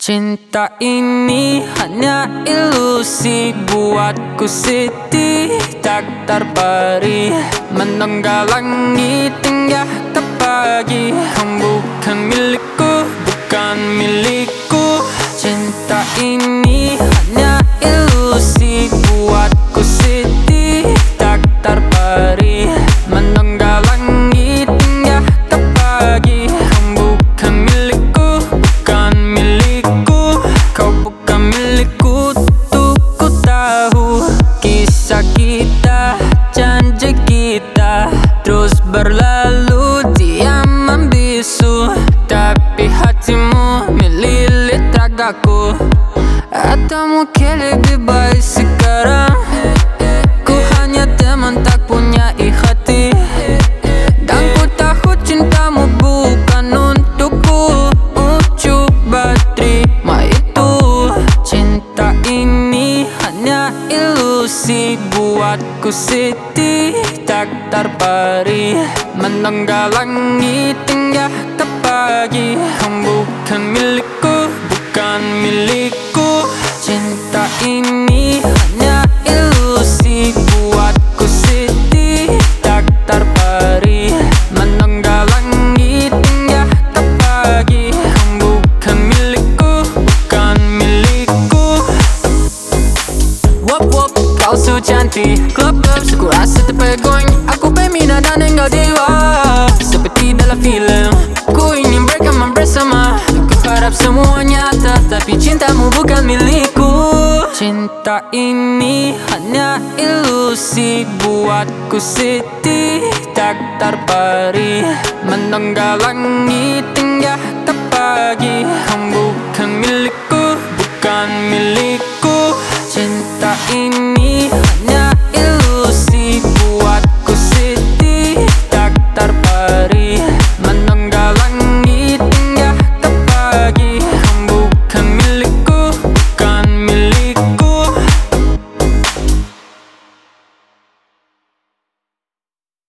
Cinta ini hanya ilusi buatku Siti tak terperi, menengah langit hingga ke pagi. Kamu bukan milikku, bukan milikku. Cinta ini hanya ilusi buatku Siti tak terperi, menengah langit hingga ke pagi. Kamu bukan milikku, bukan milikku. Kau bukan milikku, tuh ku tahu. Kisah kita, janji kita terus berlalu diam membisu, tapi hatimu melilit ragaku. Atau mungkin lebih baik sekarang ku hanya teman tak punya hati, dan ku tahu cintamu bukan untukku. Coba terima itu. Cinta ini hanya ilusi buatku Siti tak terperi, menengah langit hingga ke pagi. Kamu bukan milikku, bukan milikku. Cinta ini hanya ilusi buatku Siti tak terperi, menengah langit hingga ke pagi. Kamu bukan milikku, bukan milikku. Wop wop, kau so cantik. Club club, aku rasa terpegang. Aku berminat dan engkau dewa, seperti dalam filem. Ku ingin berkaman bersama. Ku harap semua nyata, tapi cintamu bukan milikku. Cinta ini hanya ilusi buatku Siti tak terperi, menengah langit hingga ke pagi. Kamu bukan